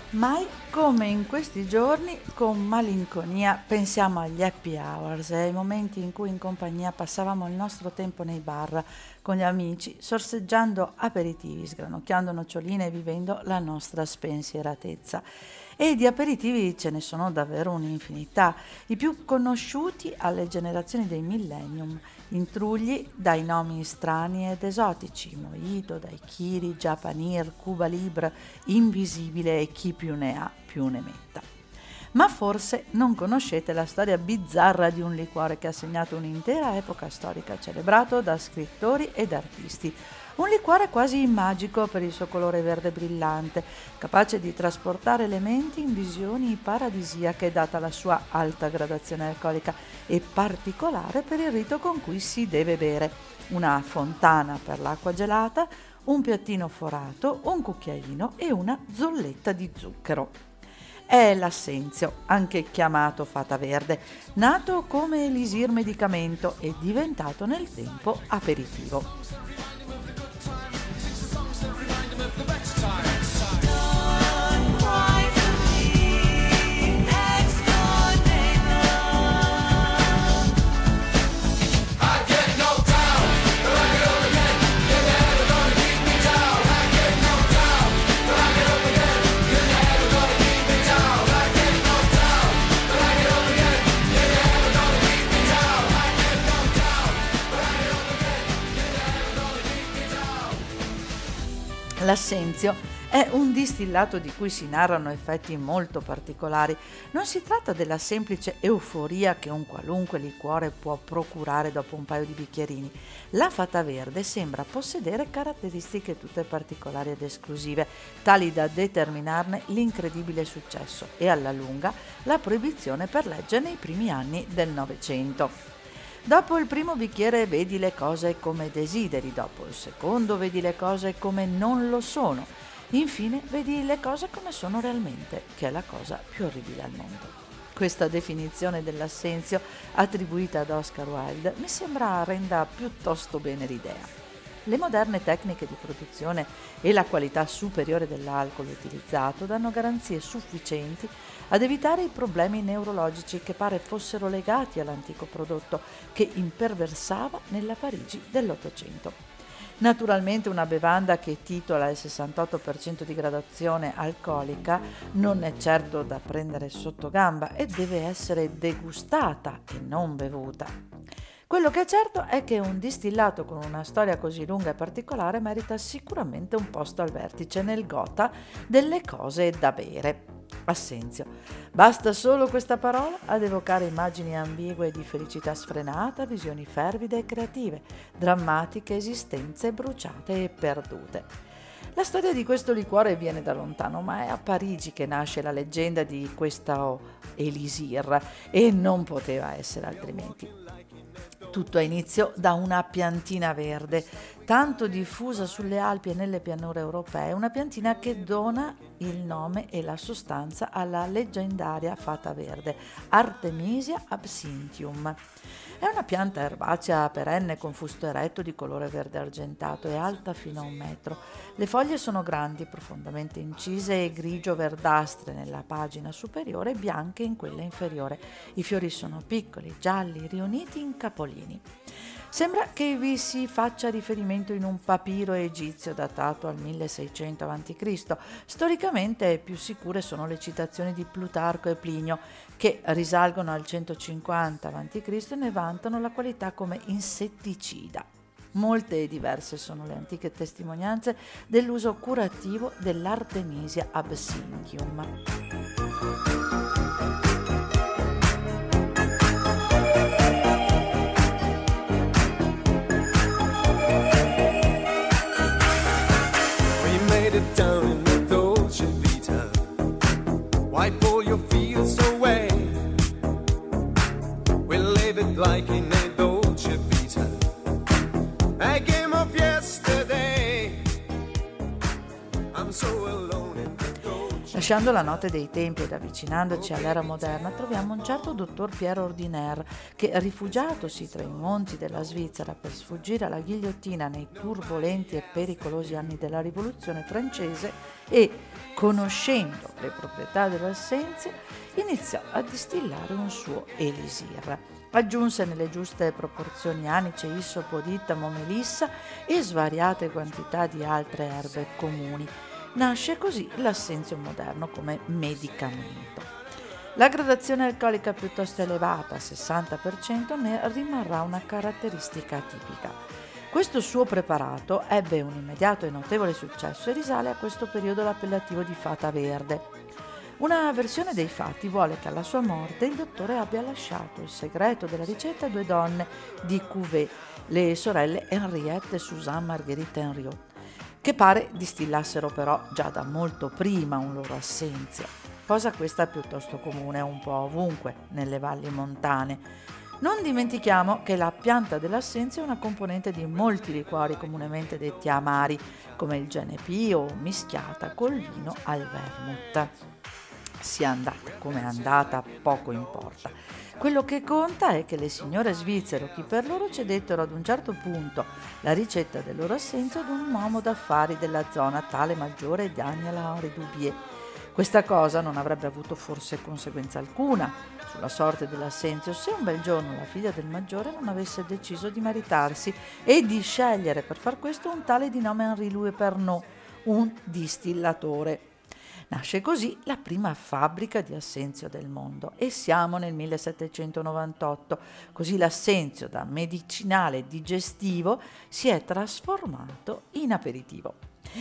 Mai come in questi giorni, con malinconia, pensiamo agli happy hours e ai momenti in cui in compagnia passavamo il nostro tempo nei bar con gli amici, sorseggiando aperitivi, sgranocchiando noccioline e vivendo la nostra spensieratezza. E di aperitivi ce ne sono davvero un'infinità, i più conosciuti alle generazioni dei millennium, intrugli dai nomi strani ed esotici, mojito, daiquiri, japanir, Cuba Libre, invisibile e chi più ne ha più ne metta. Ma forse non conoscete la storia bizzarra di un liquore che ha segnato un'intera epoca storica, celebrato da scrittori ed artisti. Un liquore quasi magico per il suo colore verde brillante, capace di trasportare le menti in visioni paradisiache data la sua alta gradazione alcolica e particolare per il rito con cui si deve bere. Una fontana per l'acqua gelata, un piattino forato, un cucchiaino e una zolletta di zucchero. È l'assenzio, anche chiamato fata verde, nato come elisir medicamento e diventato nel tempo aperitivo. L'assenzio è un distillato di cui si narrano effetti molto particolari. Non si tratta della semplice euforia che un qualunque liquore può procurare dopo un paio di bicchierini. La fata verde sembra possedere caratteristiche tutte particolari ed esclusive, tali da determinarne l'incredibile successo e alla lunga la proibizione per legge nei primi anni del Novecento. Dopo il primo bicchiere vedi le cose come desideri, dopo il secondo vedi le cose come non lo sono, infine vedi le cose come sono realmente, che è la cosa più orribile al mondo. Questa definizione dell'assenzio attribuita ad Oscar Wilde mi sembra renda piuttosto bene l'idea. Le moderne tecniche di produzione e la qualità superiore dell'alcol utilizzato danno garanzie sufficienti ad evitare i problemi neurologici che pare fossero legati all'antico prodotto che imperversava nella Parigi dell'Ottocento. Naturalmente una bevanda che titola il 68% di gradazione alcolica non è certo da prendere sotto gamba e deve essere degustata e non bevuta. Quello che è certo è che un distillato con una storia così lunga e particolare merita sicuramente un posto al vertice nel gotha delle cose da bere. Assenzio. Basta solo questa parola ad evocare immagini ambigue di felicità sfrenata, visioni fervide e creative, drammatiche esistenze bruciate e perdute. La storia di questo liquore viene da lontano, ma è a Parigi che nasce la leggenda di questo elisir e non poteva essere altrimenti. Tutto ha inizio da una piantina verde, tanto diffusa sulle Alpi e nelle pianure europee, una piantina che dona il nome e la sostanza alla leggendaria fata verde, Artemisia absinthium. È una pianta erbacea perenne con fusto eretto di colore verde argentato e alta fino a 1 metro. Le foglie sono grandi, profondamente incise e grigio-verdastre nella pagina superiore e bianche in quella inferiore. I fiori sono piccoli, gialli, riuniti in capolini. Sembra che vi si faccia riferimento in un papiro egizio datato al 1600 a.C. Storicamente più sicure sono le citazioni di Plutarco e Plinio, che risalgono al 150 a.C. e ne vantano la qualità come insetticida. Molte e diverse sono le antiche testimonianze dell'uso curativo dell'Artemisia absinthium. Down in the Dolce Vita, wipe all your fears away. We'll live it like in a Dolce Vita, a game of yesterday. I'm so alone in the Dolce Lasciando la notte dei tempi ed avvicinandoci all'era moderna, troviamo un certo dottor Pierre Ordinaire che, rifugiatosi tra i monti della Svizzera per sfuggire alla ghigliottina nei turbolenti e pericolosi anni della Rivoluzione francese e, conoscendo le proprietà dell'assenzio, iniziò a distillare un suo elisir. Aggiunse nelle giuste proporzioni anice, issopo, dittamo, melissa e svariate quantità di altre erbe comuni. Nasce così l'assenzio moderno come medicamento. La gradazione alcolica piuttosto elevata, 60%, ne rimarrà una caratteristica tipica. Questo suo preparato ebbe un immediato e notevole successo e risale a questo periodo l'appellativo di Fata Verde. Una versione dei fatti vuole che alla sua morte il dottore abbia lasciato il segreto della ricetta a due donne di Cuvée, le sorelle Henriette e Suzanne Marguerite Henriot, che pare distillassero però già da molto prima un loro assenzio, cosa questa piuttosto comune un po' ovunque nelle valli montane. Non dimentichiamo che la pianta dell'assenzio è una componente di molti liquori comunemente detti amari, come il Genepi o mischiata col vino al vermouth. Sia andata come è andata, poco importa. Quello che conta è che le signore svizzere o chi per loro cedettero ad un certo punto la ricetta del loro assenzio ad un uomo d'affari della zona, tale maggiore Daniel Henri Dubier. Questa cosa non avrebbe avuto forse conseguenza alcuna sulla sorte dell'assenzio se un bel giorno la figlia del maggiore non avesse deciso di maritarsi e di scegliere per far questo un tale di nome Henri Louis Pernod, un distillatore. Nasce così la prima fabbrica di assenzio del mondo e siamo nel 1798, così l'assenzio da medicinale digestivo si è trasformato in aperitivo.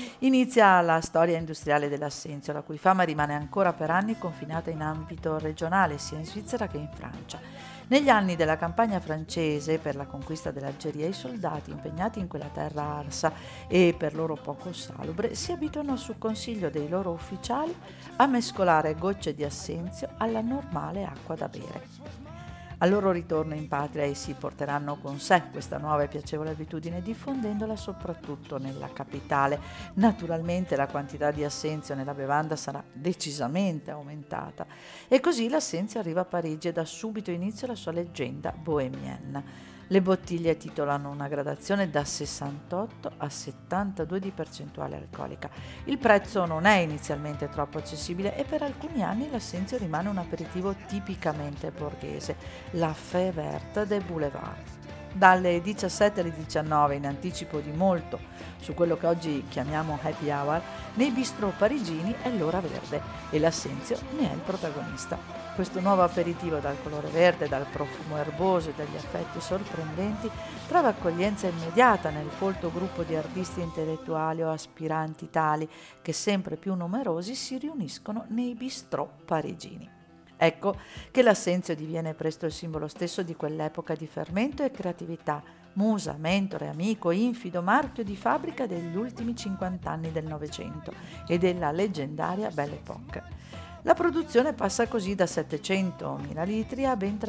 Inizia la storia industriale dell'assenzio, la cui fama rimane ancora per anni confinata in ambito regionale sia in Svizzera che in Francia. Negli anni della campagna francese per la conquista dell'Algeria, i soldati impegnati in quella terra arsa e per loro poco salubre si abituano su consiglio dei loro ufficiali a mescolare gocce di assenzio alla normale acqua da bere. Al loro ritorno in patria essi porteranno con sé questa nuova e piacevole abitudine, diffondendola soprattutto nella capitale. Naturalmente la quantità di assenzio nella bevanda sarà decisamente aumentata e così l'assenzio arriva a Parigi e dà subito inizio alla sua leggenda bohemienne. Le bottiglie titolano una gradazione da 68 a 72 di percentuale alcolica. Il prezzo non è inizialmente troppo accessibile e per alcuni anni l'assenzio rimane un aperitivo tipicamente borghese, la Fée Verte des Boulevards. Dalle 17 alle 19, in anticipo di molto su quello che oggi chiamiamo happy hour, nei bistrò parigini è l'ora verde e l'assenzio ne è il protagonista. Questo nuovo aperitivo dal colore verde, dal profumo erboso e dagli effetti sorprendenti trova accoglienza immediata nel folto gruppo di artisti intellettuali o aspiranti tali che sempre più numerosi si riuniscono nei bistrò parigini. Ecco che l'assenzio diviene presto il simbolo stesso di quell'epoca di fermento e creatività, musa, mentore, amico, infido, marchio di fabbrica degli ultimi 50 anni del Novecento e della leggendaria Belle Époque. La produzione passa così da 700.000 litri a ben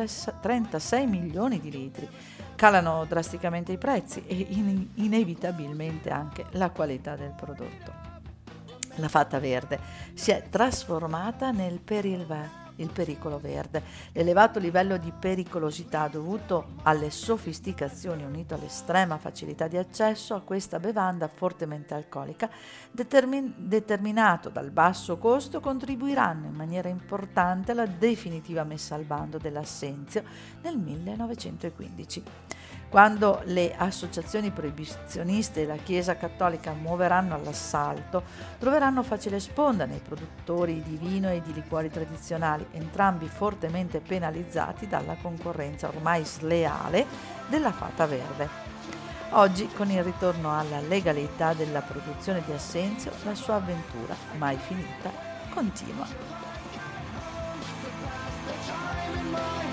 36 milioni di litri. Calano drasticamente i prezzi e inevitabilmente anche la qualità del prodotto. La Fata Verde si è trasformata nel il pericolo verde. L'elevato livello di pericolosità dovuto alle sofisticazioni unito all'estrema facilità di accesso a questa bevanda fortemente alcolica determinato dal basso costo contribuiranno in maniera importante alla definitiva messa al bando dell'assenzio nel 1915. Quando le associazioni proibizioniste e la Chiesa cattolica muoveranno all'assalto, troveranno facile sponda nei produttori di vino e di liquori tradizionali, entrambi fortemente penalizzati dalla concorrenza ormai sleale della Fata Verde. Oggi, con il ritorno alla legalità della produzione di assenzio, la sua avventura, mai finita, continua.